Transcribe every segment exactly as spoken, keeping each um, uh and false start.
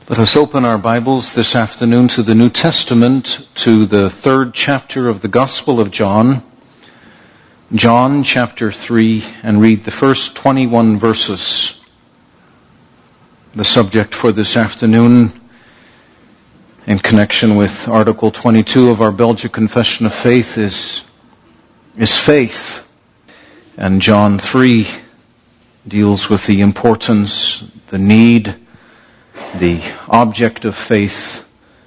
Let us open our Bibles this afternoon to the New Testament, to the third chapter of the Gospel of John, John chapter three, and read the first twenty-one verses. The subject for this afternoon, in connection with Article twenty-two of our Belgian Confession of Faith, is, is faith. And John three deals with the importance, the need, the object of faith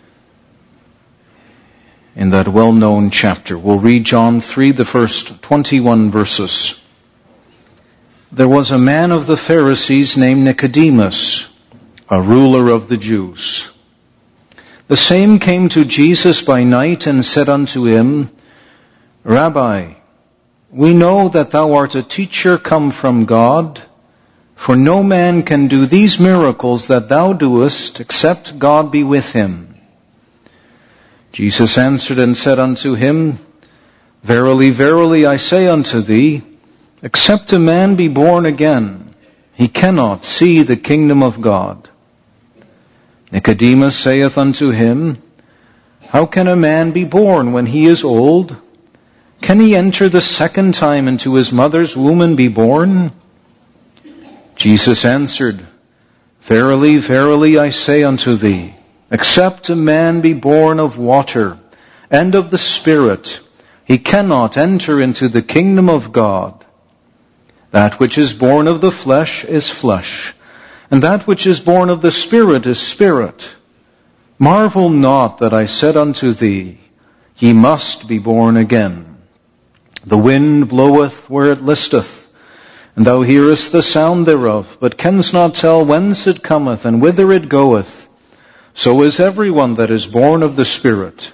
in that well-known chapter. We'll read John three, the first twenty-one verses. There was a man of the Pharisees named Nicodemus, a ruler of the Jews. The same came to Jesus by night and said unto him, Rabbi, we know that thou art a teacher come from God, for no man can do these miracles that thou doest, except God be with him. Jesus answered and said unto him, Verily, verily, I say unto thee, except a man be born again, he cannot see the kingdom of God. Nicodemus saith unto him, How can a man be born when he is old? Can he enter the second time into his mother's womb and be born? Jesus answered, Verily, verily, I say unto thee, except a man be born of water and of the Spirit, he cannot enter into the kingdom of God. That which is born of the flesh is flesh, and that which is born of the Spirit is spirit. Marvel not that I said unto thee, Ye must be born again. The wind bloweth where it listeth, and thou hearest the sound thereof, but canst not tell whence it cometh and whither it goeth. So is everyone that is born of the Spirit.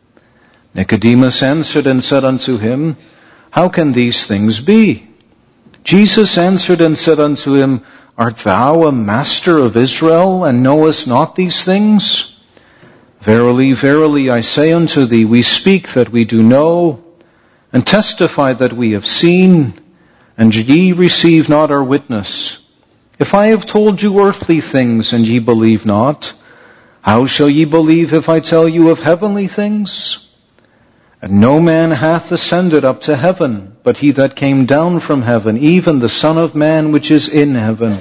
Nicodemus answered and said unto him, How can these things be? Jesus answered and said unto him, Art thou a master of Israel, and knowest not these things? Verily, verily, I say unto thee, we speak that we do know, and testify that we have seen, and ye receive not our witness. If I have told you earthly things, and ye believe not, how shall ye believe if I tell you of heavenly things? And no man hath ascended up to heaven, but he that came down from heaven, even the Son of Man which is in heaven.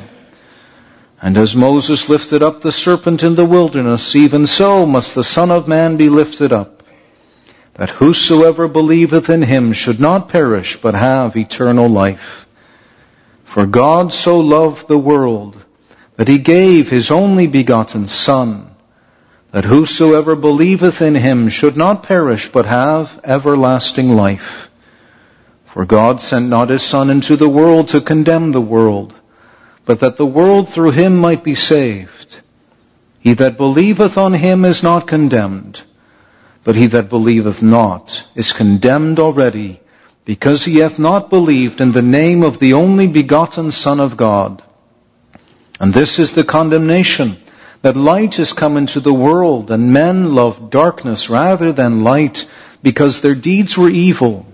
And as Moses lifted up the serpent in the wilderness, even so must the Son of Man be lifted up, that whosoever believeth in him should not perish, but have eternal life. For God so loved the world, that he gave his only begotten Son, that whosoever believeth in him should not perish, but have everlasting life. For God sent not his Son into the world to condemn the world, but that the world through him might be saved. He that believeth on him is not condemned, but he that believeth not is condemned already, because he hath not believed in the name of the only begotten Son of God. And this is the condemnation, that light is come into the world, and men love darkness rather than light, because their deeds were evil.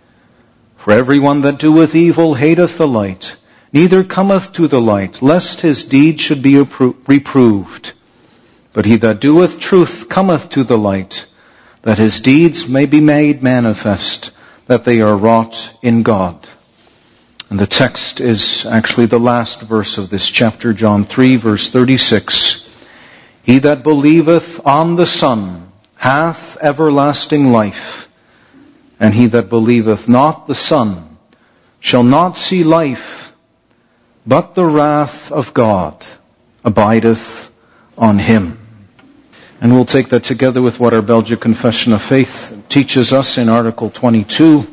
For everyone that doeth evil hateth the light, neither cometh to the light, lest his deed should be reproved. But he that doeth truth cometh to the light, that his deeds may be made manifest, that they are wrought in God. And the text is actually the last verse of this chapter, John three, verse thirty-six. He that believeth on the Son hath everlasting life, and he that believeth not the Son shall not see life, but the wrath of God abideth on him. And we'll take that together with what our Belgian Confession of Faith teaches us in Article twenty-two,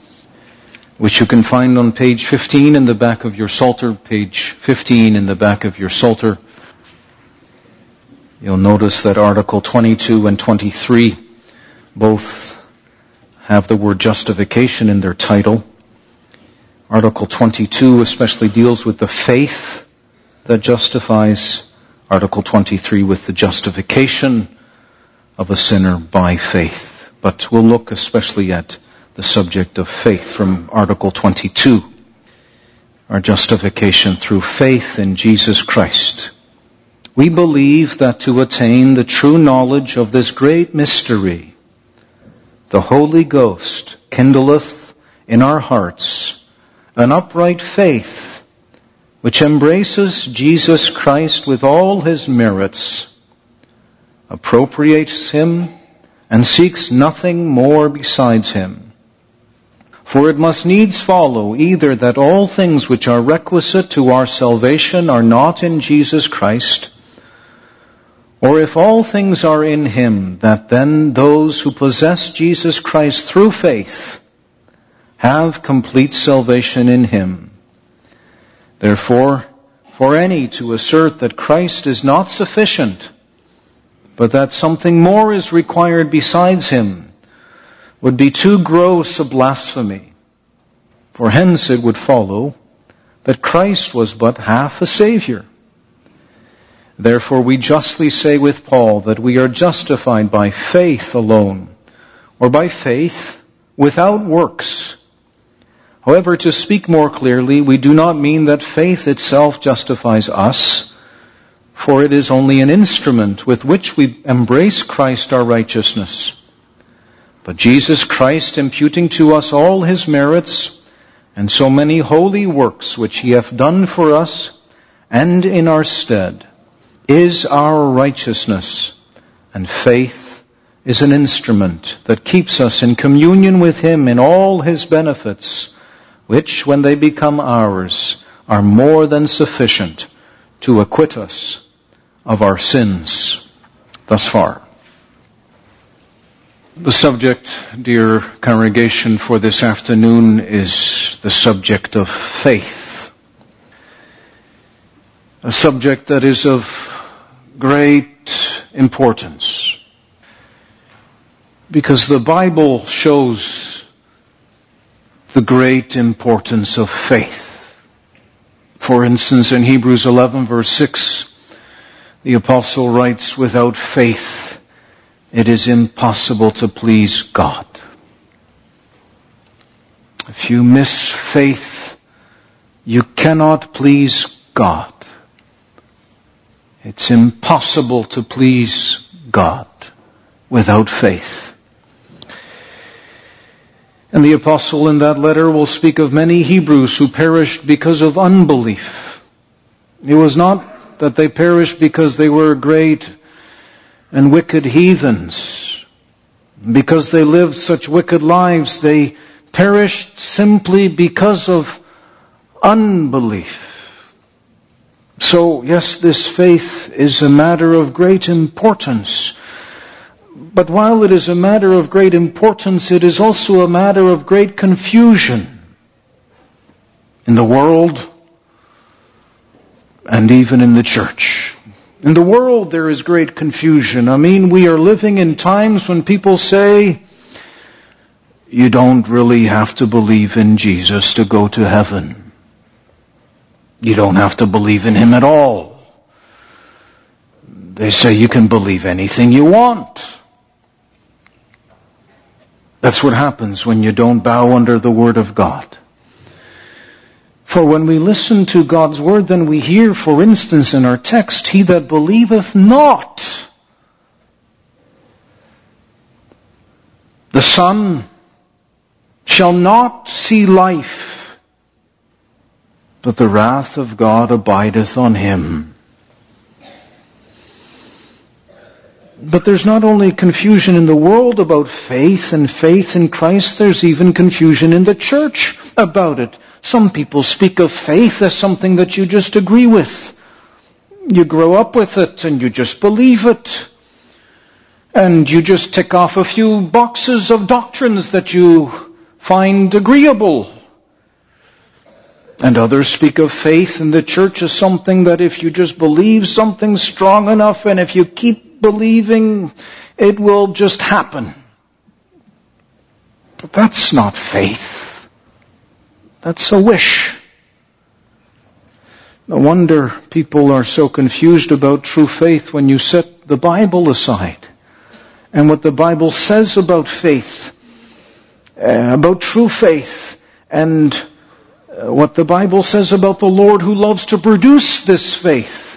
which you can find on page fifteen in the back of your Psalter, page fifteen in the back of your Psalter. You'll notice that Article twenty-two and twenty-three both have the word justification in their title. Article twenty-two especially deals with the faith that justifies. Article twenty-three with the justification of a sinner by faith. But we'll look especially at the subject of faith from Article twenty-two. Our justification through faith in Jesus Christ. We believe that to attain the true knowledge of this great mystery, the Holy Ghost kindleth in our hearts an upright faith, which embraces Jesus Christ with all his merits, appropriates him, and seeks nothing more besides him. For it must needs follow either that all things which are requisite to our salvation are not in Jesus Christ, or if all things are in him, that then those who possess Jesus Christ through faith have complete salvation in him. Therefore, for any to assert that Christ is not sufficient, but that something more is required besides him, would be too gross a blasphemy. For hence it would follow that Christ was but half a Savior. Therefore we justly say with Paul that we are justified by faith alone, or by faith without works. However, to speak more clearly, we do not mean that faith itself justifies us, for it is only an instrument with which we embrace Christ our righteousness. But Jesus Christ, imputing to us all his merits, and so many holy works which he hath done for us, and in our stead, is our righteousness, and faith is an instrument that keeps us in communion with him in all his benefits, which, when they become ours, are more than sufficient to acquit us of our sins. Thus far. The subject, dear congregation, for this afternoon is the subject of faith. A subject that is of great importance, because the Bible shows the great importance of faith. For instance, in Hebrews eleven verse six, the apostle writes, without faith it is impossible to please God. If you miss faith, you cannot please God. It's impossible to please God without faith. And the apostle in that letter will speak of many Hebrews who perished because of unbelief. It was not that they perished because they were great and wicked heathens. Because they lived such wicked lives, they perished simply because of unbelief. So, yes, this faith is a matter of great importance. But while it is a matter of great importance, it is also a matter of great confusion in the world and even in the church. In the world there is great confusion. I mean, we are living in times when people say, you don't really have to believe in Jesus to go to heaven. You don't have to believe in him at all. They say you can believe anything you want. That's what happens when you don't bow under the Word of God. For when we listen to God's Word, then we hear, for instance, in our text, he that believeth not the Son shall not see life, but the wrath of God abideth on him. But there's not only confusion in the world about faith and faith in Christ, there's even confusion in the church about it. Some people speak of faith as something that you just agree with. You grow up with it and you just believe it. And you just tick off a few boxes of doctrines that you find agreeable. And others speak of faith in the church as something that if you just believe something strong enough and if you keep believing, it will just happen. But that's not faith. That's a wish. No wonder people are so confused about true faith when you set the Bible aside and what the Bible says about faith, uh, about true faith, and what the Bible says about the Lord who loves to produce this faith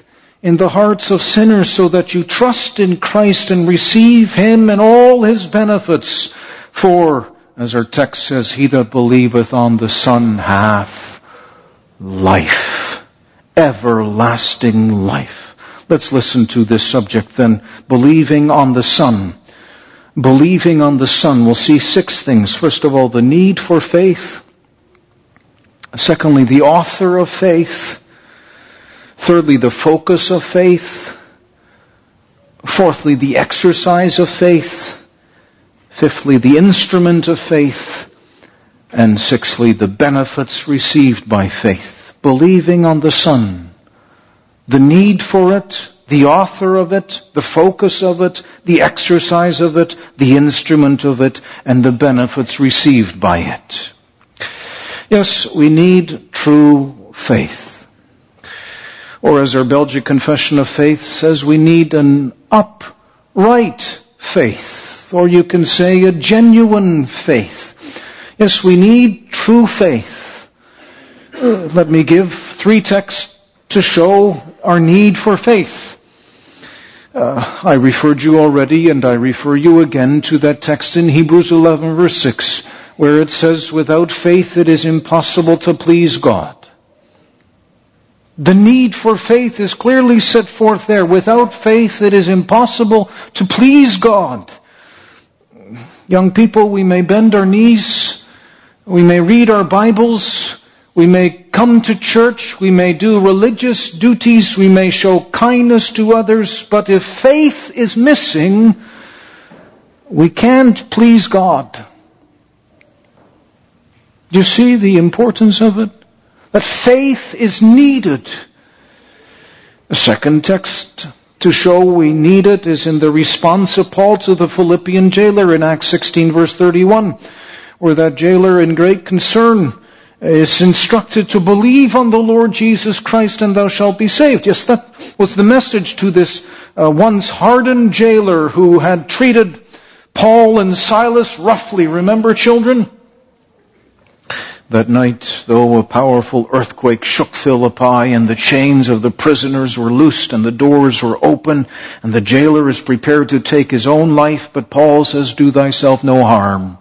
in the hearts of sinners so that you trust in Christ and receive Him and all His benefits. For, as our text says, he that believeth on the Son hath life, everlasting life. Let's listen to this subject then, believing on the Son. Believing on the Son. We'll see six things. First of all, the need for faith. Secondly, the author of faith. Thirdly, the focus of faith. Fourthly, the exercise of faith. Fifthly, the instrument of faith. And sixthly, the benefits received by faith. Believing on the Son. The need for it, the author of it, the focus of it, the exercise of it, the instrument of it, and the benefits received by it. Yes, we need true faith. Or as our Belgian Confession of Faith says, we need an upright faith. Or you can say a genuine faith. Yes, we need true faith. Uh, let me give three texts to show our need for faith. Uh, I referred you already, and I refer you again to that text in Hebrews eleven verse six, where it says, without faith it is impossible to please God. The need for faith is clearly set forth there. Without faith it is impossible to please God. Young people, we may bend our knees, we may read our Bibles, we may come to church, we may do religious duties, we may show kindness to others, but if faith is missing, we can't please God. You see the importance of it? That faith is needed. The second text to show we need it is in the response of Paul to the Philippian jailer in Acts sixteen verse thirty-one, where that jailer in great concern is instructed to believe on the Lord Jesus Christ and thou shalt be saved. Yes, that was the message to this uh, once hardened jailer who had treated Paul and Silas roughly. Remember, children? That night, though a powerful earthquake shook Philippi and the chains of the prisoners were loosed and the doors were open and the jailer is prepared to take his own life, but Paul says, do thyself no harm.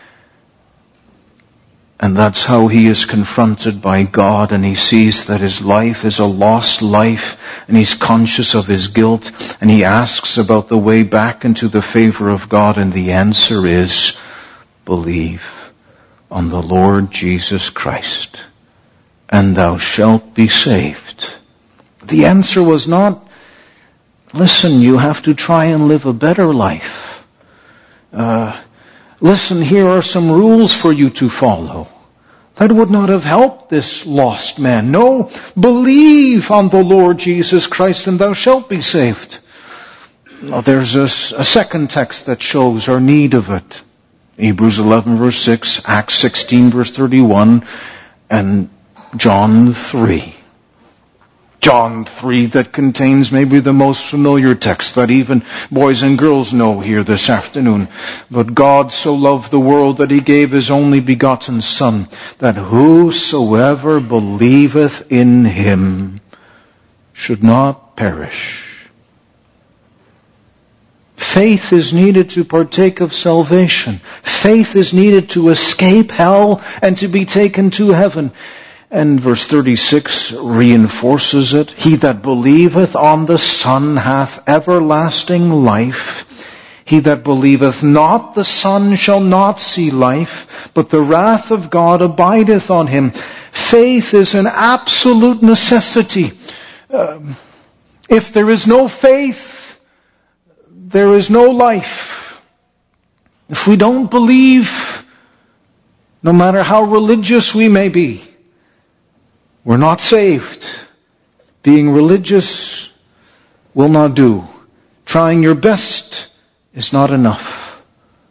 And that's how he is confronted by God, and he sees that his life is a lost life, and he's conscious of his guilt, and he asks about the way back into the favor of God, and the answer is, believe on the Lord Jesus Christ, and thou shalt be saved. The answer was not, listen, you have to try and live a better life. Uh, Listen, here are some rules for you to follow. That would not have helped this lost man. No, believe on the Lord Jesus Christ and thou shalt be saved. Now, there's a, a second text that shows our need of it. Hebrews eleven verse six, Acts sixteen verse thirty-one, and John three. John three, that contains maybe the most familiar text that even boys and girls know here this afternoon. But God so loved the world that He gave His only begotten Son, that whosoever believeth in Him should not perish. Faith is needed to partake of salvation. Faith is needed to escape hell and to be taken to heaven. And verse thirty-six reinforces it. He that believeth on the Son hath everlasting life. He that believeth not the Son shall not see life, but the wrath of God abideth on him. Faith is an absolute necessity. Um, if there is no faith, there is no life. If we don't believe, no matter how religious we may be, we're not saved. Being religious will not do. Trying your best is not enough.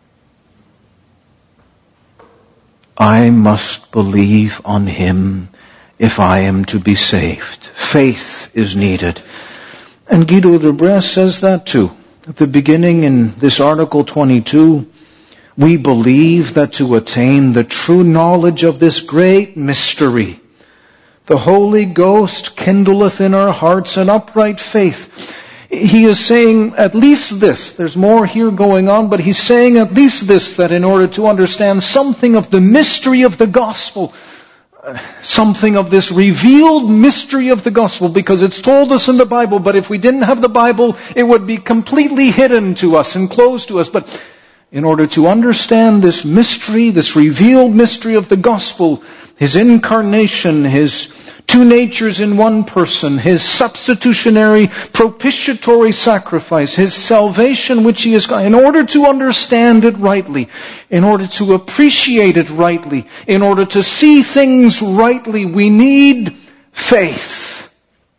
I must believe on Him if I am to be saved. Faith is needed. And Guido de Brès says that too. At the beginning in this article twenty-two, we believe that to attain the true knowledge of this great mystery, The Holy Ghost kindleth in our hearts an upright faith. He is saying at least this. There's more here going on, but he's saying at least this, that in order to understand something of the mystery of the gospel, something of this revealed mystery of the gospel, because it's told us in the Bible, but if we didn't have the Bible, it would be completely hidden to us and closed to us. But in order to understand this mystery, this revealed mystery of the gospel, His incarnation, His two natures in one person, His substitutionary propitiatory sacrifice, His salvation which He has got, in order to understand it rightly, in order to appreciate it rightly, in order to see things rightly, we need faith.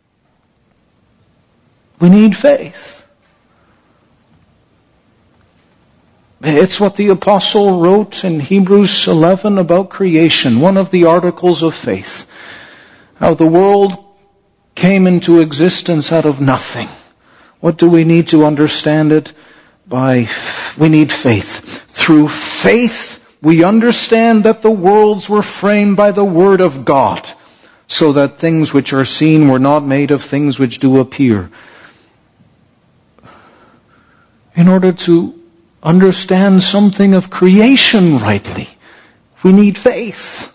We need faith. It's what the apostle wrote in Hebrews eleven about creation, one of the articles of faith. How the world came into existence out of nothing. What do we need to understand it? By, we need faith. Through faith, we understand that the worlds were framed by the word of God, so that things which are seen were not made of things which do appear. In order to understand something of creation rightly, we need faith.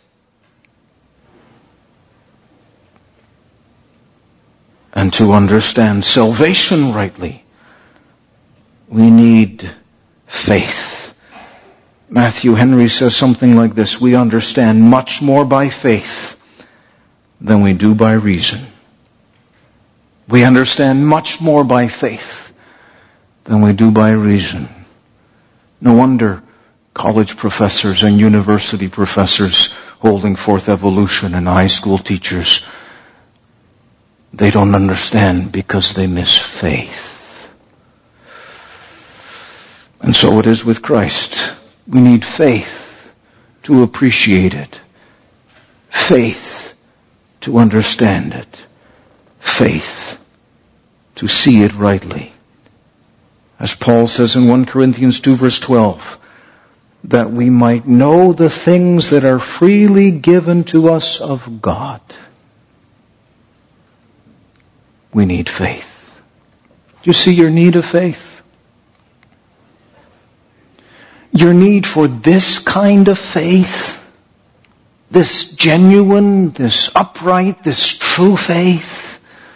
And to understand salvation rightly, we need faith. Matthew Henry says something like this: we understand much more by faith than we do by reason. We understand much more by faith than we do by reason. No wonder college professors and university professors holding forth evolution and high school teachers, they don't understand because they miss faith. And so it is with Christ. We need faith to appreciate it. Faith to understand it. Faith to see it rightly. As Paul says in First Corinthians two verse twelve, that we might know the things that are freely given to us of God. We need faith. Do you see your need of faith? Your need for this kind of faith, this genuine, this upright, this true faith.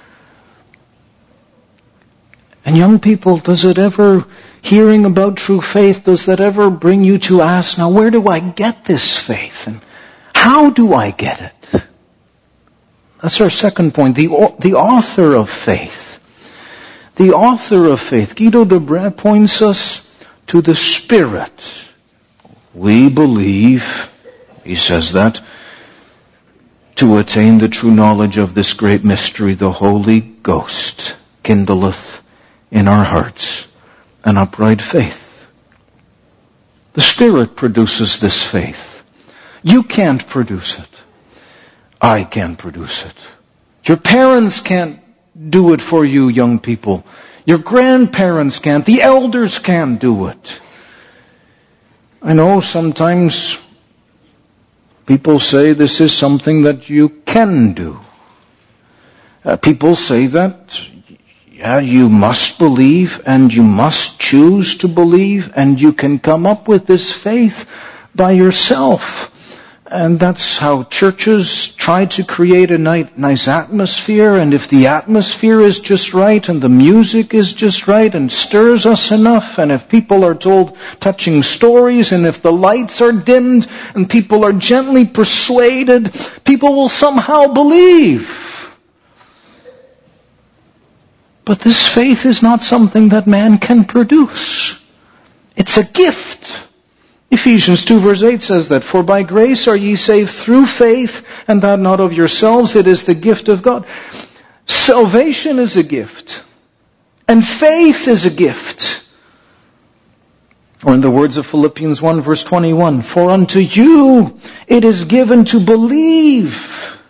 And young people, does it ever, hearing about true faith, does that ever bring you to ask, now where do I get this faith? And how do I get it? That's our second point, the, the author of faith. The author of faith. Guido de Brès points us to the Spirit. We believe, he says that, to attain the true knowledge of this great mystery, the Holy Ghost kindleth in our hearts an upright faith. The Spirit produces this faith. You can't produce it. I can't produce it. Your parents can't do it for you, young people. Your grandparents can't. The elders can't do it. I know sometimes people say this is something that you can do. Uh, people say that Yeah, you must believe and you must choose to believe, and you can come up with this faith by yourself. And that's how churches try to create a nice atmosphere, and if the atmosphere is just right and the music is just right and stirs us enough, and if people are told touching stories, and if the lights are dimmed and people are gently persuaded, people will somehow believe. But this faith is not something that man can produce. It's a gift. Ephesians two verse eight says that, for by grace are ye saved through faith, and that not of yourselves, it is the gift of God. Salvation is a gift. And faith is a gift. Or in the words of Philippians one verse twenty-one, for unto you it is given to believe.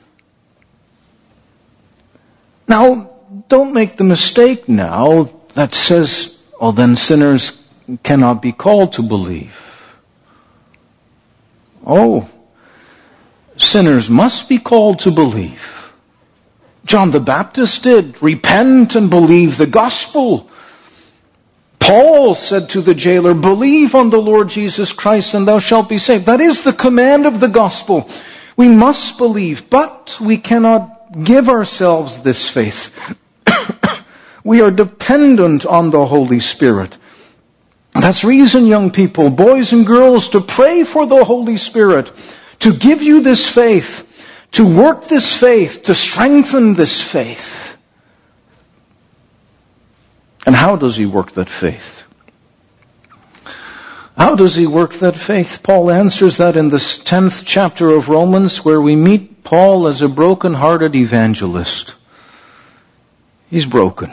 Now, don't make the mistake now that says, oh, then sinners cannot be called to believe. Oh, Sinners must be called to believe. John the Baptist did. Repent and believe the gospel. Paul said to the jailer, believe on the Lord Jesus Christ and thou shalt be saved. That is the command of the gospel. We must believe, but we cannot give ourselves this faith. We are dependent on the Holy Spirit. That's reason, young people, boys and girls, to pray for the Holy Spirit, to give you this faith, to work this faith, to strengthen this faith. And how does He work that faith? How does He work that faith? Paul answers that in the tenth chapter of Romans, where we meet Paul as a broken-hearted evangelist. He's broken.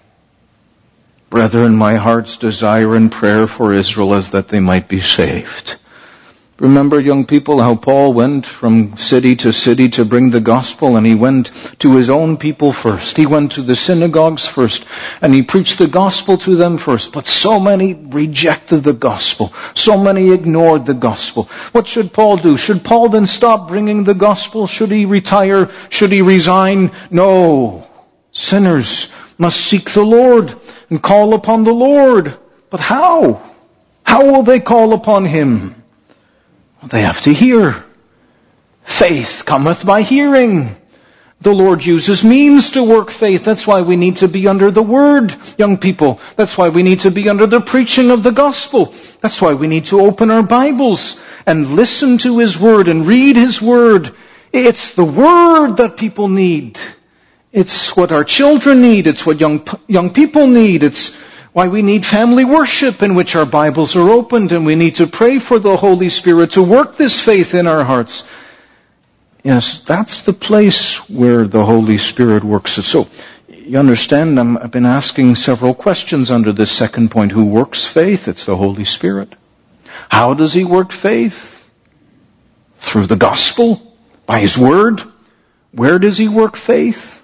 Brethren, my heart's desire and prayer for Israel is that they might be saved. Remember, young people, how Paul went from city to city to bring the gospel, and he went to his own people first. He went to the synagogues first, and he preached the gospel to them first. But so many rejected the gospel. So many ignored the gospel. What should Paul do? Should Paul then stop bringing the gospel? Should he retire? Should he resign? No. Sinners must seek the Lord and call upon the Lord. But how? How will they call upon Him? They have to hear. Faith cometh by hearing. The Lord uses means to work faith. That's why we need to be under the Word, young people. That's why we need to be under the preaching of the gospel. That's why we need to open our Bibles and listen to His Word and read His Word. It's the Word that people need. It's what our children need. It's what young young people need. It's why we need family worship in which our Bibles are opened, and we need to pray for the Holy Spirit to work this faith in our hearts. Yes, that's the place where the Holy Spirit works it. So, you understand, I'm, I've been asking several questions under this second point. Who works faith? It's the Holy Spirit. How does He work faith? Through the gospel, by His Word. Where does He work faith?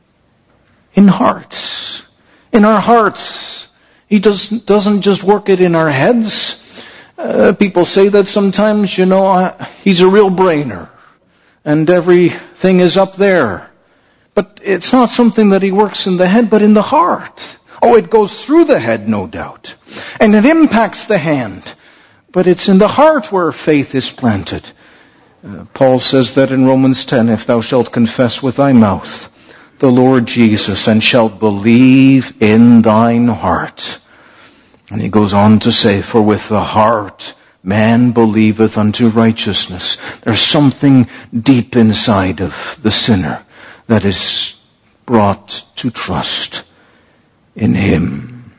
In hearts. In our hearts. He does, doesn't just work it in our heads. Uh, people say that sometimes, you know, uh, he's a real brainer. And everything is up there. But it's not something that He works in the head, but in the heart. Oh, it goes through the head, no doubt. And it impacts the hand. But it's in the heart where faith is planted. Uh, Paul says that in Romans ten, if thou shalt confess with thy mouth the Lord Jesus, and shalt believe in thine heart. And he goes on to say, for with the heart man believeth unto righteousness. There's something deep inside of the sinner that is brought to trust in Him.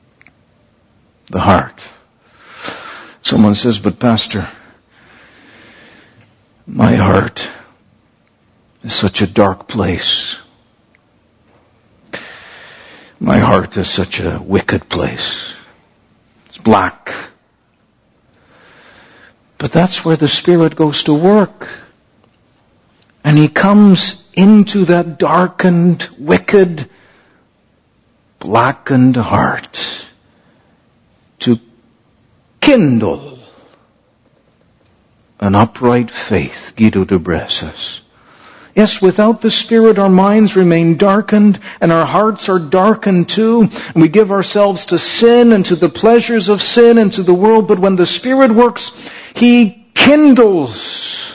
The heart. Someone says, but Pastor, my heart is such a dark place. My heart is such a wicked place. It's black. But that's where the Spirit goes to work. And He comes into that darkened, wicked, blackened heart to kindle an upright faith, Guido de Brès says. Yes, without the Spirit our minds remain darkened and our hearts are darkened too. And we give ourselves to sin and to the pleasures of sin and to the world. But when the Spirit works, He kindles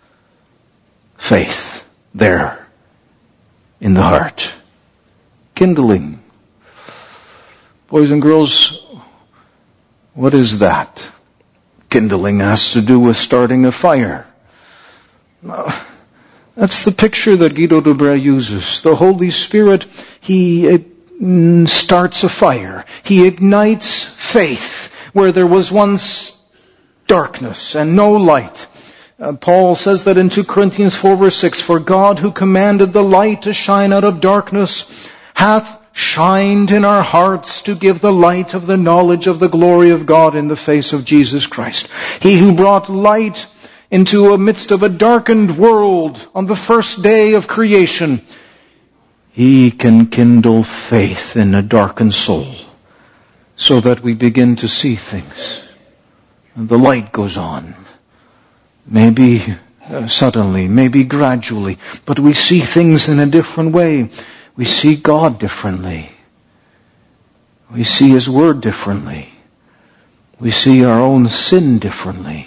faith there in the heart. Kindling. Boys and girls, what is that? Kindling has to do with starting a fire. That's the picture that Guido de Brès uses. The Holy Spirit, He starts a fire. He ignites faith where there was once darkness and no light. Uh, Paul says that in two Corinthians four verse six, for God who commanded the light to shine out of darkness hath shined in our hearts to give the light of the knowledge of the glory of God in the face of Jesus Christ. He who brought light into the midst of a darkened world on the first day of creation, He can kindle faith in a darkened soul so that we begin to see things. And the light goes on. Maybe uh, suddenly, maybe gradually, but we see things in a different way. We see God differently. We see His Word differently. We see our own sin differently.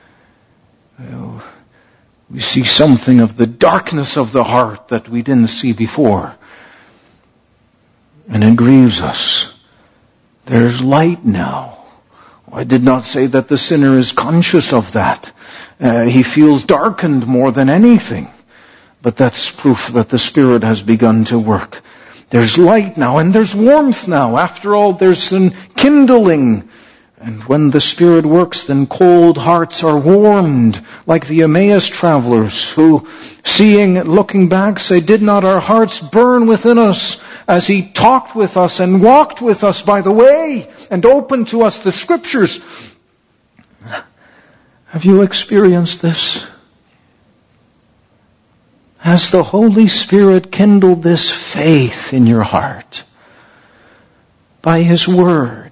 We see something of the darkness of the heart that we didn't see before. And it grieves us. There's light now. I did not say that the sinner is conscious of that. Uh, he feels darkened more than anything. But that's proof that the Spirit has begun to work. There's light now and there's warmth now. After all, there's an kindling. And when the Spirit works, then cold hearts are warmed, like the Emmaus travelers who, seeing, looking back, say, did not our hearts burn within us as He talked with us and walked with us by the way and opened to us the Scriptures? Have you experienced this? Has the Holy Spirit kindled this faith in your heart by His Word?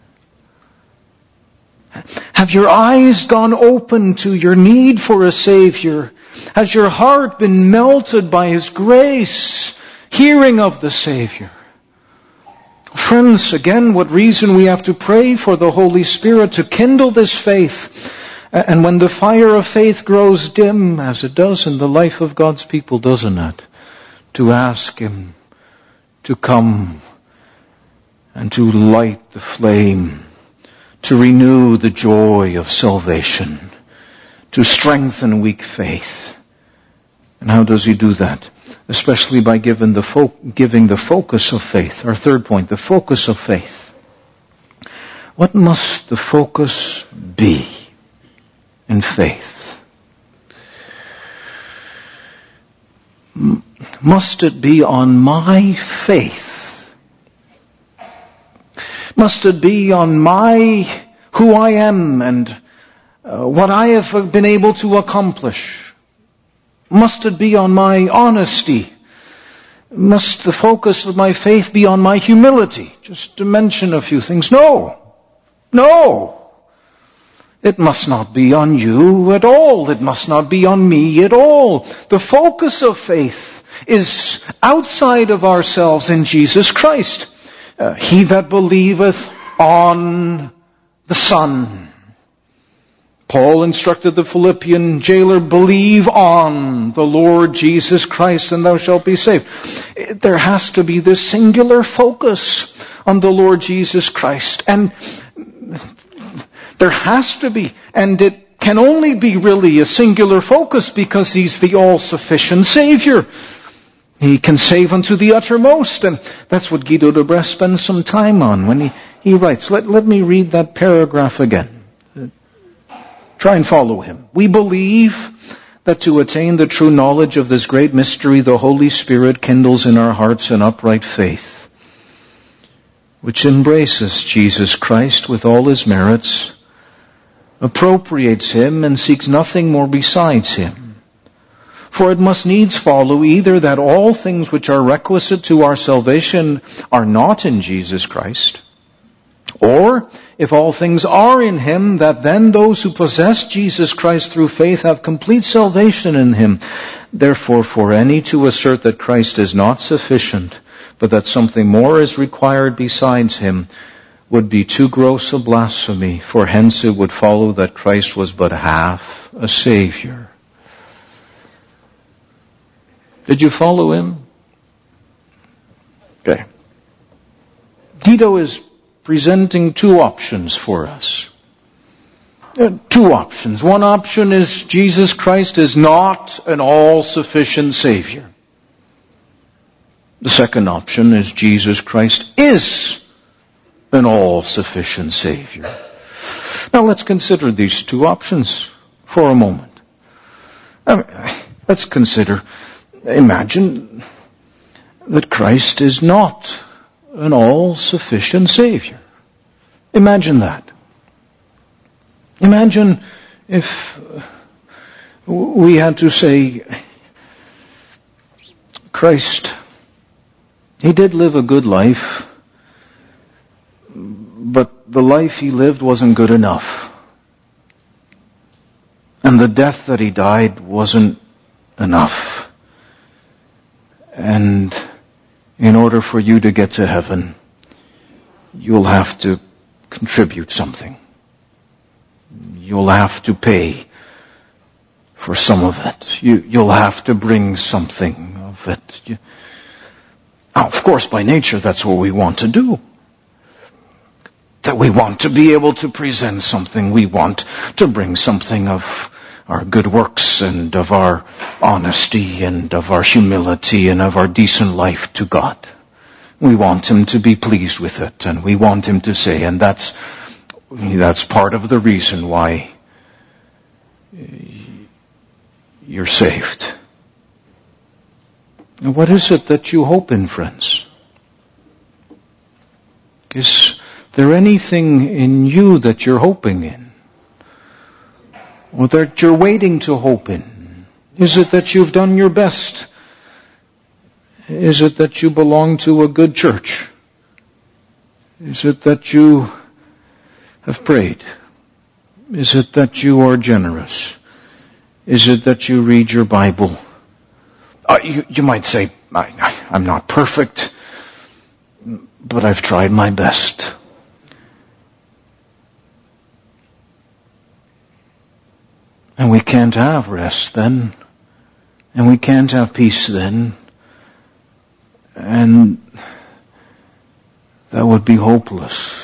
Have your eyes gone open to your need for a Savior? Has your heart been melted by His grace, hearing of the Savior? Friends, again, what reason we have to pray for the Holy Spirit to kindle this faith. And when the fire of faith grows dim, as it does in the life of God's people, doesn't it? To ask Him to come and to light the flame, to renew the joy of salvation, to strengthen weak faith. And how does He do that? Especially by giving the, fo- giving the focus of faith. Our third point, the focus of faith. What must the focus be in faith? M- must it be on my faith? Must it be on my, who I am and uh, what I have been able to accomplish? Must it be on my honesty? Must the focus of my faith be on my humility? Just to mention a few things. No. No. It must not be on you at all. It must not be on me at all. The focus of faith is outside of ourselves in Jesus Christ. Uh, he that believeth on the Son. Paul instructed the Philippian jailer, believe on the Lord Jesus Christ and thou shalt be saved. There has to be this singular focus on the Lord Jesus Christ. And there has to be, and it can only be really a singular focus because He's the all-sufficient Savior. He can save unto the uttermost, and that's what Guido de Bresse spends some time on when he, he writes. Let, let me read that paragraph again. Try and follow him. We believe that to attain the true knowledge of this great mystery, the Holy Spirit kindles in our hearts an upright faith, which embraces Jesus Christ with all His merits, appropriates Him, and seeks nothing more besides Him. For it must needs follow either that all things which are requisite to our salvation are not in Jesus Christ, or, if all things are in Him, that then those who possess Jesus Christ through faith have complete salvation in Him. Therefore, for any to assert that Christ is not sufficient, but that something more is required besides Him, would be too gross a blasphemy, for hence it would follow that Christ was but half a Savior. Did you follow him? Okay. Guido is presenting two options for us. Uh, two options. One option is Jesus Christ is not an all-sufficient Savior. The second option is Jesus Christ is an all-sufficient Savior. Now let's consider these two options for a moment. I mean, let's consider, imagine that Christ is not an all-sufficient Savior. Imagine that. Imagine if we had to say, Christ, He did live a good life, but the life He lived wasn't good enough. And the death that he died wasn't enough. And in order for you to get to heaven, you'll have to contribute something. You'll have to pay for some of it. You, you'll have to bring something of it. You, now, of course, by nature, that's what we want to do. That we want to be able to present something. We want to bring something of our good works and of our honesty and of our humility and of our decent life to God. We want Him to be pleased with it, and we want Him to say, and that's that's part of the reason why you're saved. And what is it that you hope in, friends? Is there anything in you that you're hoping in? Or that you're waiting to hope in? Is it that you've done your best? Is it that you belong to a good church? Is it that you have prayed? Is it that you are generous? Is it that you read your Bible? Uh, you, you might say, I, I'm not perfect, but I've tried my best. And we can't have rest then. And we can't have peace then. And that would be hopeless.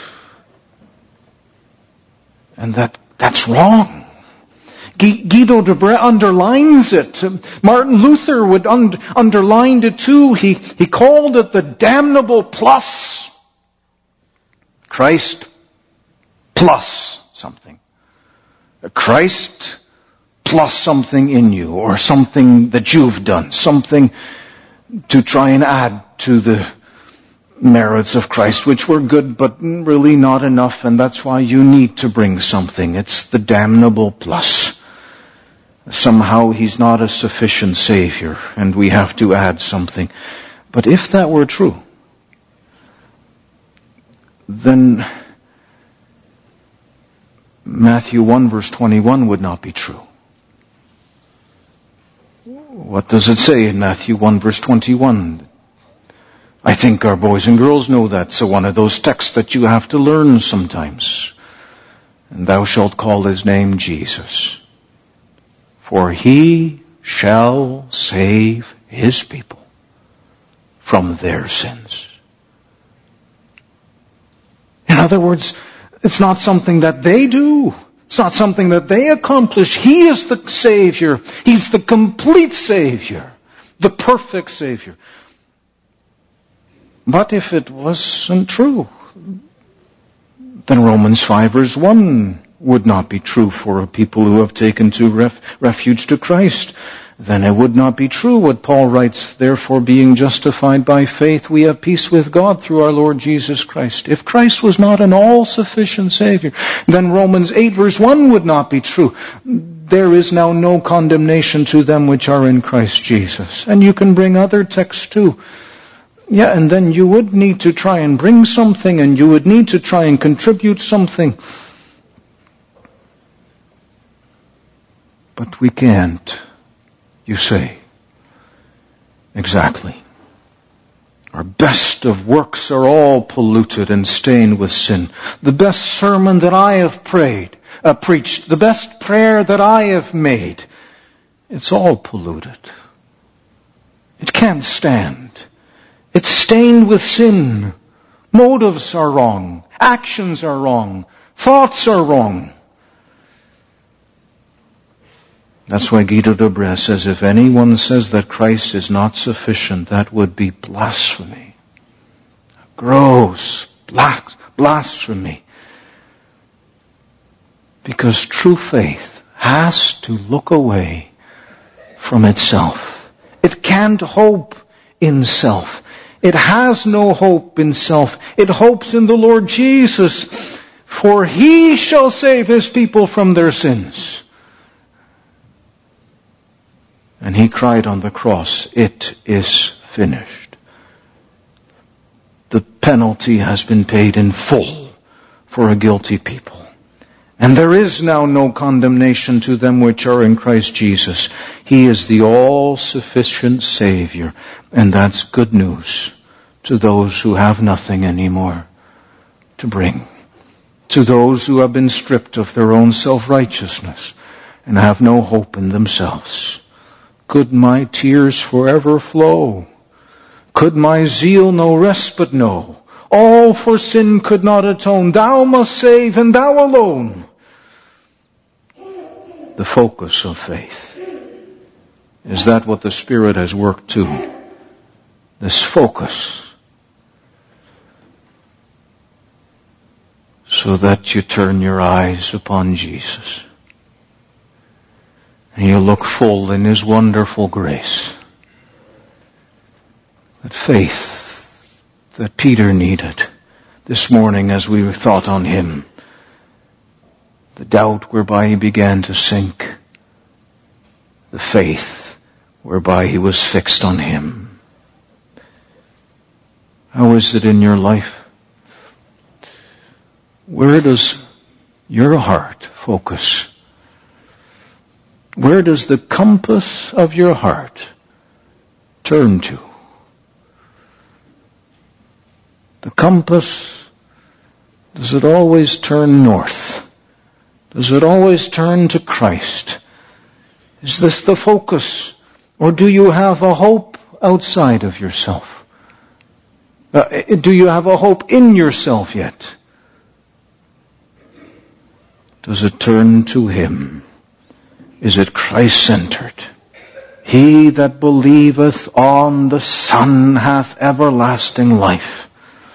And that that's wrong. Guido de Brès underlines it. Martin Luther would un- underline it too. He, he called it the damnable plus. Christ plus something. Christ plus something in you, or something that you've done, something to try and add to the merits of Christ, which were good but really not enough, and that's why you need to bring something. It's the damnable plus. Somehow He's not a sufficient Savior, and we have to add something. But if that were true, then Matthew one verse twenty-one would not be true. What does it say in Matthew one verse twenty-one? I think our boys and girls know that. So one of those texts that you have to learn sometimes. And thou shalt call His name Jesus, for He shall save His people from their sins. In other words, it's not something that they do. It's not something that they accomplish. He is the Savior. He's the complete Savior. The perfect Savior. But if it wasn't true, then Romans five verse one would not be true for people who have taken to ref, refuge to Christ. Then it would not be true what Paul writes, therefore being justified by faith, we have peace with God through our Lord Jesus Christ. If Christ was not an all-sufficient Savior, then Romans eight verse one would not be true. There is now no condemnation to them which are in Christ Jesus. And you can bring other texts too. Yeah, and then you would need to try and bring something, and you would need to try and contribute something. But we can't, you say. Exactly. Our best of works are all polluted and stained with sin. The best sermon that I have prayed, uh, preached, the best prayer that I have made, it's all polluted. It can't stand. It's stained with sin. Motives are wrong. Actions are wrong. Thoughts are wrong. That's why Guido de Brès says, if anyone says that Christ is not sufficient, that would be blasphemy. Gross blasphemy. Because true faith has to look away from itself. It can't hope in self. It has no hope in self. It hopes in the Lord Jesus, for He shall save His people from their sins. And He cried on the cross, it is finished. The penalty has been paid in full for a guilty people. And there is now no condemnation to them which are in Christ Jesus. He is the all-sufficient Savior. And that's good news to those who have nothing anymore to bring. To those who have been stripped of their own self-righteousness and have no hope in themselves. Could my tears forever flow? Could my zeal no respite know? All for sin could not atone. Thou must save, and thou alone. The focus of faith. Is that what the Spirit has worked to? This focus. So that you turn your eyes upon Jesus. And you look full in His wonderful grace. That faith that Peter needed this morning as we thought on him. The doubt whereby he began to sink. The faith whereby he was fixed on Him. How is it in your life? Where does your heart focus? Where does the compass of your heart turn to? The compass, does it always turn north? Does it always turn to Christ? Is this the focus? Or do you have a hope outside of yourself? Uh, do you have a hope in yourself yet? Does it turn to Him? Is it Christ-centered? He that believeth on the Son hath everlasting life.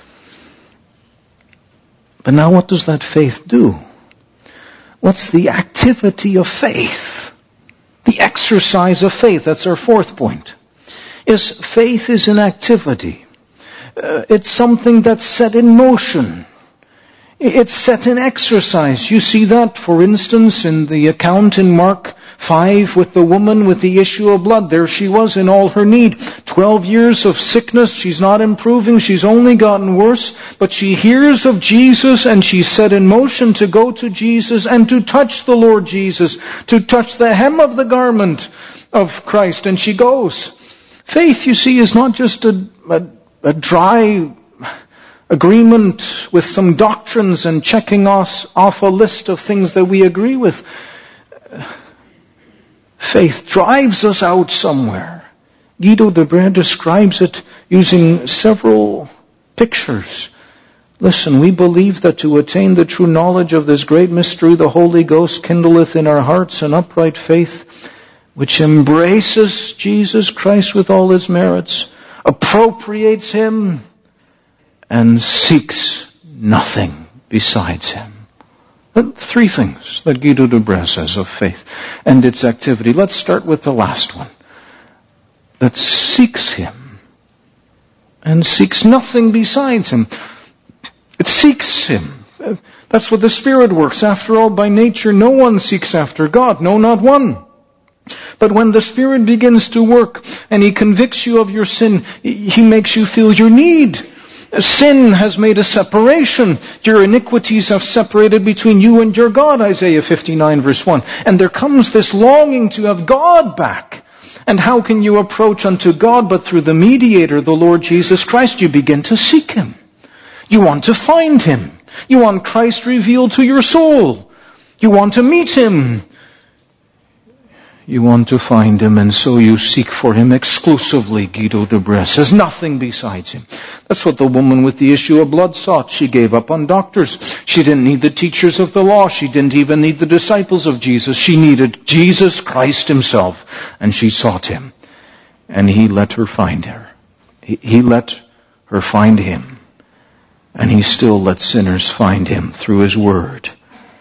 But now what does that faith do? What's the activity of faith? The exercise of faith. That's our fourth point. Is faith is an activity. Uh, it's something that's set in motion. It's set in exercise. You see that, for instance, in the account in Mark five with the woman with the issue of blood. There she was in all her need. Twelve years of sickness. She's not improving. She's only gotten worse. But she hears of Jesus and she's set in motion to go to Jesus and to touch the Lord Jesus. To touch the hem of the garment of Christ. And she goes. Faith, you see, is not just a, a, a dry agreement with some doctrines and checking us off a list of things that we agree with. Faith drives us out somewhere. Guido de Brès describes it using several pictures. Listen, we believe that to attain the true knowledge of this great mystery, the Holy Ghost kindleth in our hearts an upright faith, which embraces Jesus Christ with all His merits, appropriates Him, and seeks nothing besides Him. Three things that Guido de Brès says of faith and its activity. Let's start with the last one. That seeks Him and seeks nothing besides Him. It seeks Him. That's what the Spirit works. After all, by nature, no one seeks after God. No, not one. But when the Spirit begins to work and He convicts you of your sin, He makes you feel your need. Sin has made a separation. Your iniquities have separated between you and your God, Isaiah fifty-nine verse one. And there comes this longing to have God back. And how can you approach unto God but through the mediator, the Lord Jesus Christ? You begin to seek Him. You want to find Him. You want Christ revealed to your soul. You want to meet Him. You want to find Him, and so you seek for Him exclusively, Guido de Brès says, nothing besides Him. That's what the woman with the issue of blood sought. She gave up on doctors. She didn't need the teachers of the law. She didn't even need the disciples of Jesus. She needed Jesus Christ Himself, and she sought Him. And He let her find her. He, he let her find Him. And He still lets sinners find Him through His Word.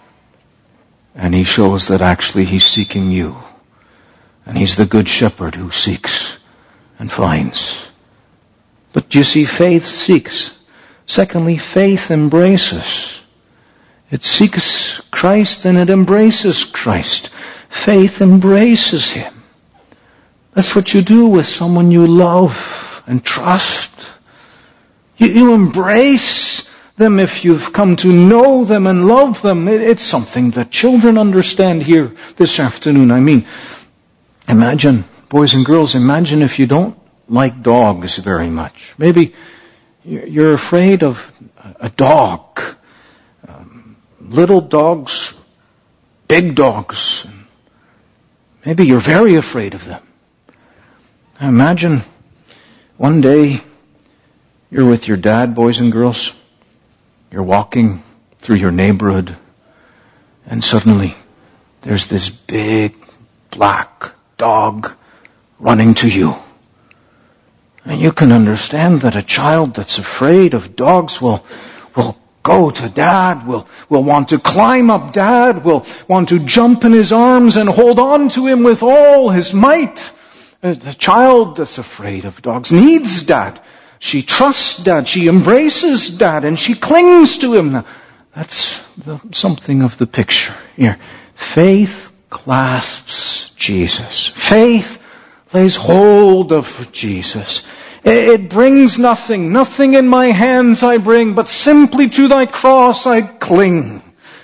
And He shows that actually He's seeking you. And He's the good shepherd who seeks and finds. But you see, faith seeks. Secondly, faith embraces. It seeks Christ and it embraces Christ. Faith embraces Him. That's what you do with someone you love and trust. You, you embrace them, if you've come to know them and love them, it's something that children understand here this afternoon. I mean, imagine, boys and girls, imagine if you don't like dogs very much. Maybe you're afraid of a dog. Um, little dogs, big dogs. Maybe you're very afraid of them. Imagine one day you're with your dad, boys and girls. You're walking through your neighborhood, and suddenly there's this big black dog running to you. And you can understand that a child that's afraid of dogs will, will go to dad, will, will want to climb up dad, will want to jump in his arms and hold on to him with all his might. A child that's afraid of dogs needs dad. She trusts dad, she embraces dad, and she clings to him. Now, that's the, something of the picture here. Faith clasps Jesus. Faith lays hold of Jesus. It brings nothing, nothing in my hands I bring, but simply to thy cross I cling.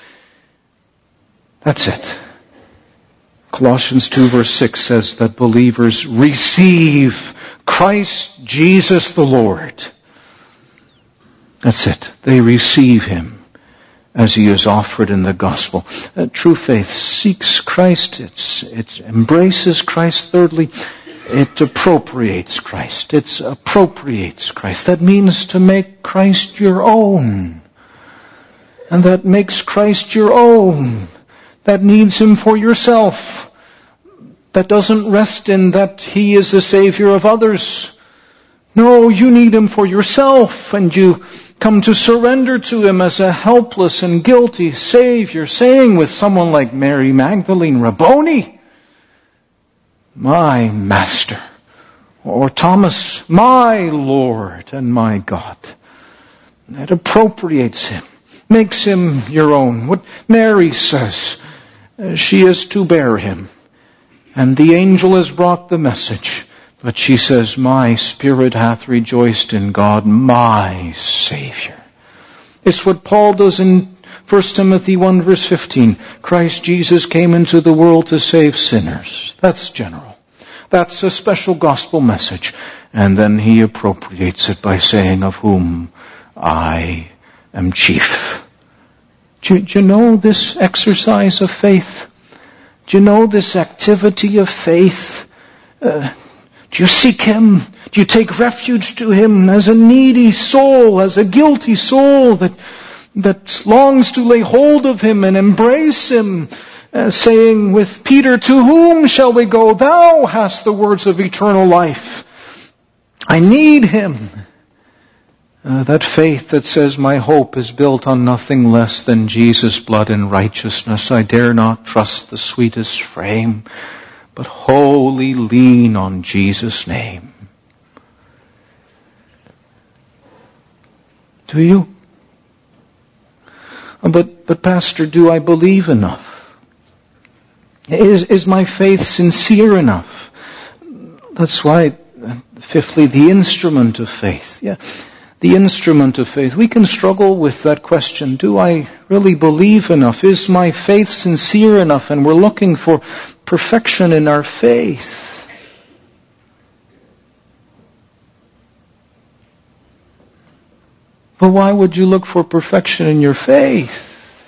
That's it. Colossians two verse six says that believers receive Christ Jesus the Lord. That's it. They receive Him as He is offered in the gospel. Uh, true faith seeks Christ. It's, it embraces Christ. Thirdly, it appropriates Christ. It appropriates Christ. That means to make Christ your own. And that makes Christ your own. That needs Him for yourself. That doesn't rest in that He is the Savior of others. No, you need Him for yourself, and you come to surrender to Him as a helpless and guilty Savior, saying with someone like Mary Magdalene, Rabboni, my Master. Or Thomas, my Lord and my God. That appropriates Him, makes Him your own. What Mary says, she is to bear Him. And the angel has brought the message. But she says, my spirit hath rejoiced in God, my Savior. It's what Paul does in First Timothy one verse fifteen. Christ Jesus came into the world to save sinners. That's general. That's a special gospel message. And then he appropriates it by saying, of whom I am chief. Do you, do you know this exercise of faith? Do you know this activity of faith? Uh, do you seek Him? Do you take refuge to Him as a needy soul, as a guilty soul that that longs to lay hold of Him and embrace Him, uh, saying with Peter, to whom shall we go? Thou hast the words of eternal life. I need Him. Uh, that faith that says my hope is built on nothing less than Jesus' blood and righteousness. I dare not trust the sweetest frame, but wholly lean on Jesus' name. Do you? But, but Pastor, do I believe enough? Is, is my faith sincere enough? That's why, fifthly, the instrument of faith. Yeah. The instrument of faith. We can struggle with that question. Do I really believe enough? Is my faith sincere enough? And we're looking for perfection in our faith. But why would you look for perfection in your faith?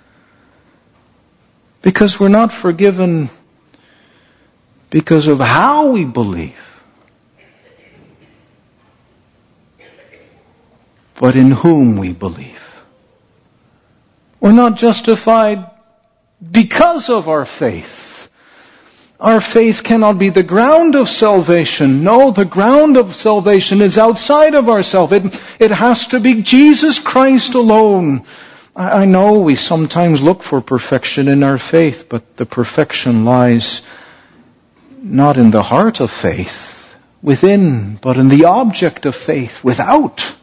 Because we're not forgiven because of how we believe, but in whom we believe. We're not justified because of our faith. Our faith cannot be the ground of salvation. No, the ground of salvation is outside of ourselves. It, it has to be Jesus Christ alone. I, I know we sometimes look for perfection in our faith, but the perfection lies not in the heart of faith, within, but in the object of faith, without.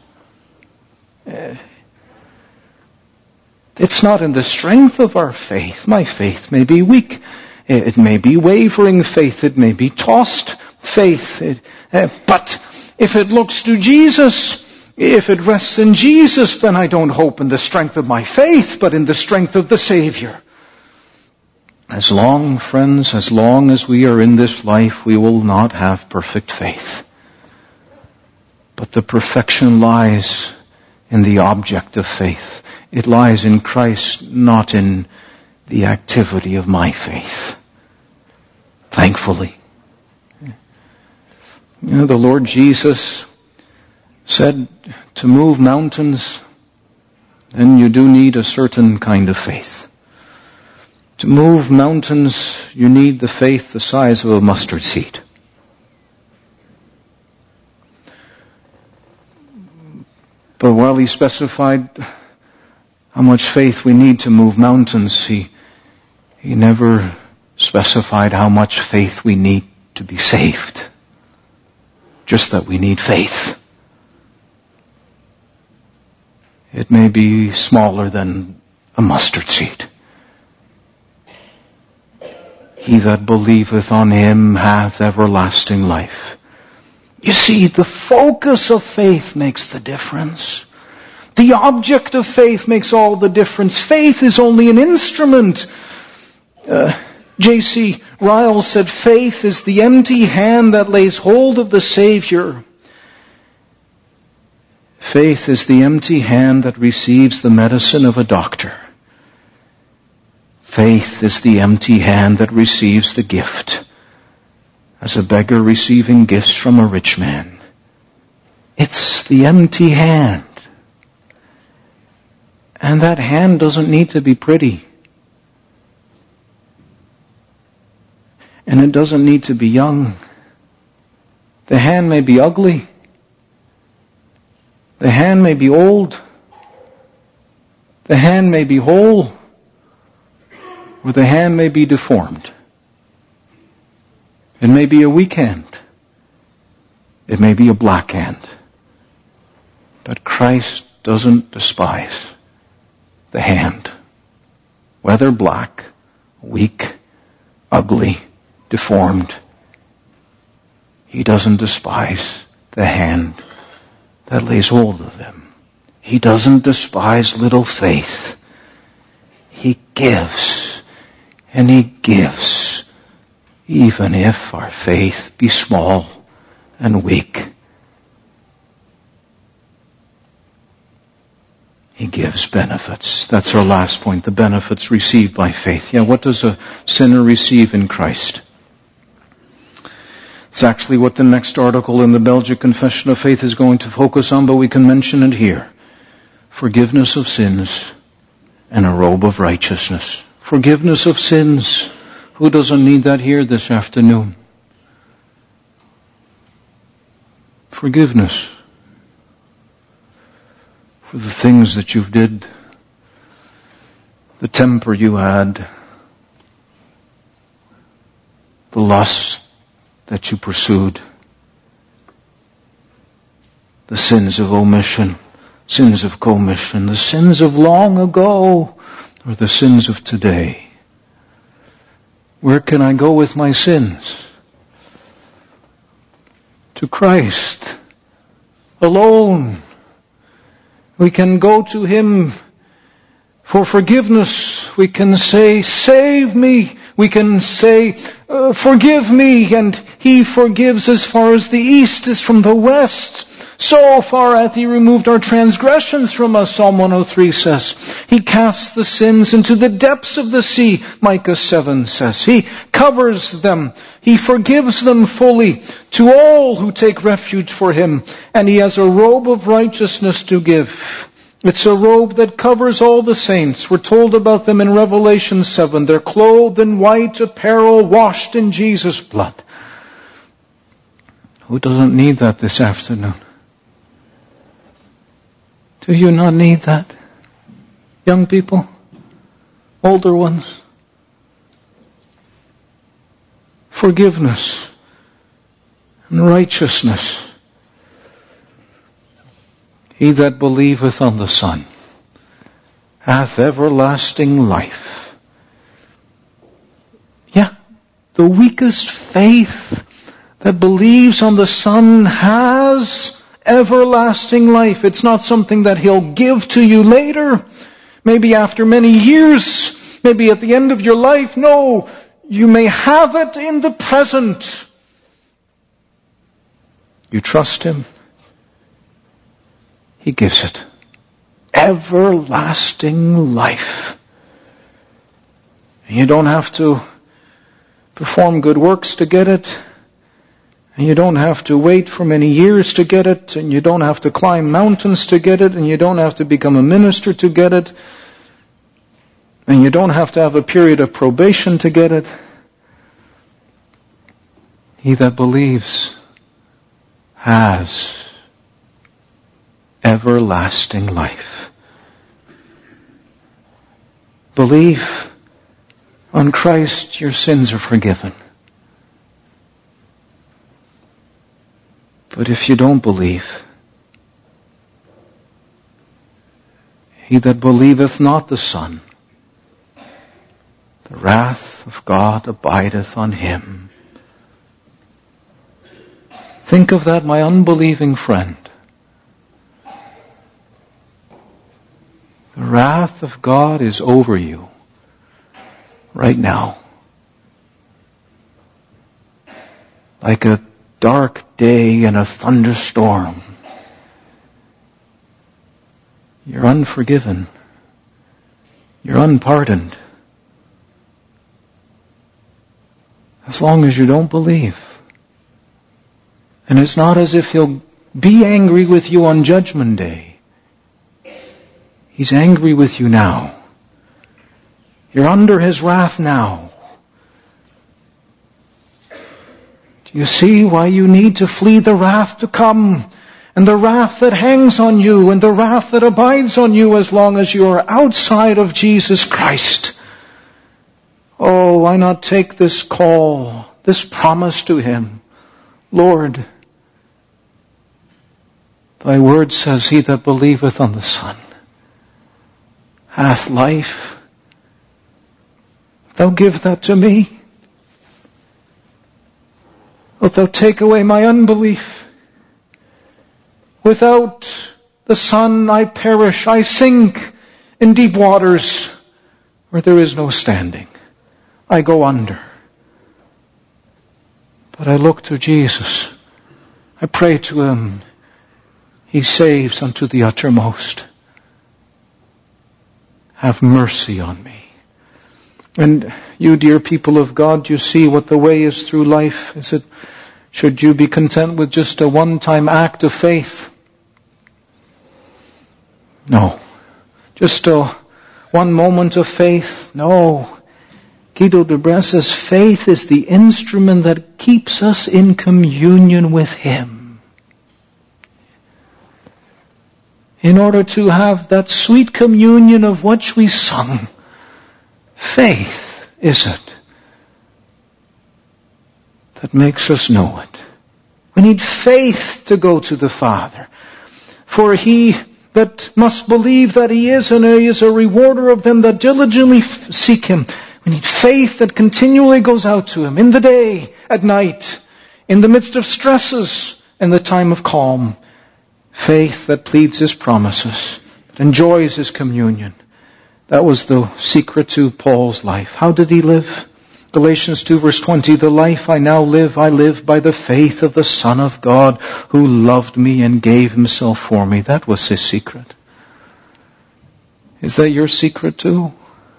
It's not in the strength of our faith. My faith may be weak. It may be wavering faith. It may be tossed faith. It, uh, but if it looks to Jesus, If it rests in Jesus, then I don't hope in the strength of my faith, but in the strength of the Savior. As long, friends, as long as we are in this life, we will not have perfect faith. But the perfection lies in the object of faith. It lies in Christ, not in the activity of my faith. Thankfully. You know, the Lord Jesus said to move mountains, then you do need a certain kind of faith. To move mountains, you need the faith the size of a mustard seed. But while he specified how much faith we need to move mountains, he, he never specified how much faith we need to be saved. Just that we need faith. It may be smaller than a mustard seed. He that believeth on him hath everlasting life. You see, the focus of faith makes the difference. The object of faith makes all the difference. Faith is only an instrument. Uh, J C Ryle said, faith is the empty hand that lays hold of the Savior. Faith is the empty hand that receives the medicine of a doctor. Faith is the empty hand that receives the gift, as a beggar receiving gifts from a rich man. It's the empty hand. And that hand doesn't need to be pretty. And it doesn't need to be young. The hand may be ugly. The hand may be old. The hand may be whole. Or the hand may be deformed. It may be a weak hand. It may be a black hand. But Christ doesn't despise the hand. Whether black, weak, ugly, deformed. He doesn't despise the hand that lays hold of them. He doesn't despise little faith. He gives. And He gives, even if our faith be small and weak. He gives benefits. That's our last point, the benefits received by faith. Yeah, what does a sinner receive in Christ? It's actually what the next article in the Belgic Confession of Faith is going to focus on, but we can mention it here. Forgiveness of sins and a robe of righteousness. Forgiveness of sins. Who doesn't need that here this afternoon? Forgiveness. For the things that you've did. The temper you had. The lust that you pursued. The sins of omission. Sins of commission. The sins of long ago. Or the sins of today. Where can I go with my sins? To Christ. Alone. We can go to Him for forgiveness. We can say, save me. We can say, uh, forgive me. And He forgives as far as the east is from the west. So far hath He removed our transgressions from us, Psalm one oh three says. He casts the sins into the depths of the sea, Micah seven says. He covers them. He forgives them fully to all who take refuge for Him. And He has a robe of righteousness to give. It's a robe that covers all the saints. We're told about them in Revelation seven. They're clothed in white apparel, washed in Jesus' blood. Who doesn't need that this afternoon? Do you not need that? Young people? Older ones? Forgiveness and righteousness. He that believeth on the Son hath everlasting life. Yeah, the weakest faith that believes on the Son has Everlasting life. It's not something that He'll give to you later, maybe after many years, maybe at the end of your life. No, you may have it in the present. You trust Him, He gives it. Everlasting life. And you don't have to perform good works to get it. And you don't have to wait for many years to get it. And you don't have to climb mountains to get it. And you don't have to become a minister to get it. And you don't have to have a period of probation to get it. He that believes has everlasting life. Believe on Christ, your sins are forgiven. But if you don't believe, he that believeth not the Son, the wrath of God abideth on him. Think of that, my unbelieving friend. The wrath of God is over you right now. Like a dark day in a thunderstorm. You're unforgiven. You're unpardoned. As long as you don't believe. And it's not as if He'll be angry with you on Judgment Day. He's angry with you now. You're under His wrath now. Do you see why you need to flee the wrath to come? And the wrath that hangs on you, and the wrath that abides on you as long as you are outside of Jesus Christ. Oh, why not take this call, this promise to Him? Lord, Thy word says, he that believeth on the Son hath life. Thou give that to me. Wilt Thou take away my unbelief? Without the Son I perish, I sink in deep waters where there is no standing. I go under. But I look to Jesus. I pray to Him. He saves unto the uttermost. Have mercy on me. And you, dear people of God, you see what the way is through life. Is it, should you be content with just a one-time act of faith? No. Just a one moment of faith? No. Guido de Bresse says faith is the instrument that keeps us in communion with Him. In order to have that sweet communion of which we sung, faith is it that makes us know it. We need faith to go to the Father. For he that must believe that He is, and He is a rewarder of them that diligently f- seek Him. We need faith that continually goes out to Him in the day, at night, in the midst of stresses, in the time of calm. Faith that pleads His promises, that enjoys His communion. That was the secret to Paul's life. How did he live? Galatians two verse twenty, the life I now live, I live by the faith of the Son of God who loved me and gave Himself for me. That was his secret. Is that your secret too?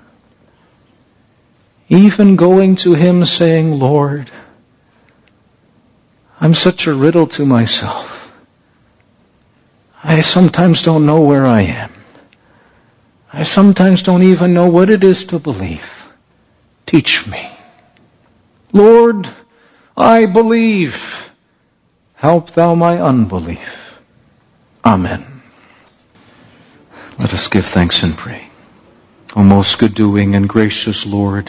Even going to Him saying, Lord, I'm such a riddle to myself. I sometimes don't know where I am. I sometimes don't even know what it is to believe. Teach me. Lord, I believe. Help Thou my unbelief. Amen. Let us give thanks and pray. O most good doing and gracious Lord,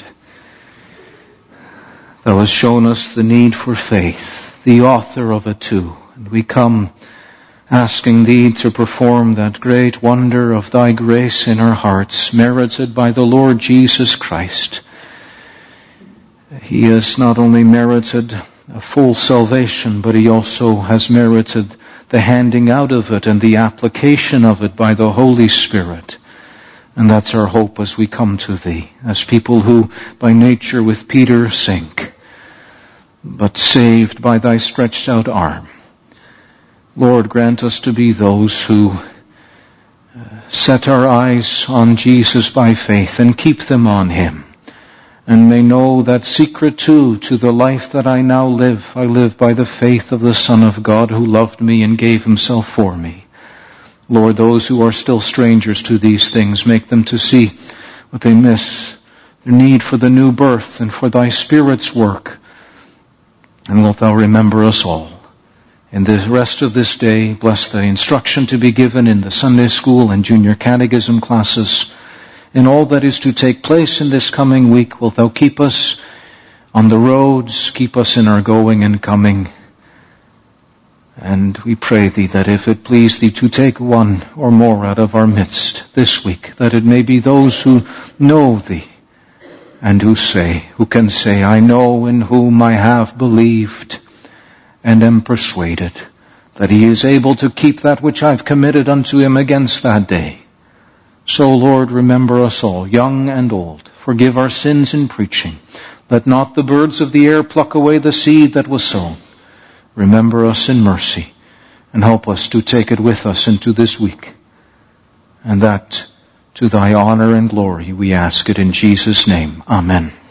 Thou hast shown us the need for faith, the author of it too. And we come asking Thee to perform that great wonder of Thy grace in our hearts, merited by the Lord Jesus Christ. He has not only merited a full salvation, but He also has merited the handing out of it and the application of it by the Holy Spirit. And that's our hope as we come to Thee, as people who by nature with Peter sink, but saved by Thy stretched out arm. Lord, grant us to be those who set our eyes on Jesus by faith and keep them on Him, and may know that secret too to the life that I now live. I live by the faith of the Son of God who loved me and gave Himself for me. Lord, those who are still strangers to these things, make them to see what they miss, their need for the new birth and for Thy Spirit's work. And wilt Thou remember us all. In the rest of this day, bless the instruction to be given in the Sunday school and junior catechism classes. In all that is to take place in this coming week, wilt Thou keep us on the roads, keep us in our going and coming. And we pray Thee that if it please Thee to take one or more out of our midst this week, that it may be those who know Thee and who say, who can say, I know in whom I have believed and am persuaded that He is able to keep that which I've committed unto Him against that day. So, Lord, remember us all, young and old. Forgive our sins in preaching. Let not the birds of the air pluck away the seed that was sown. Remember us in mercy, and help us to take it with us into this week. And that to Thy honor and glory we ask it in Jesus' name. Amen.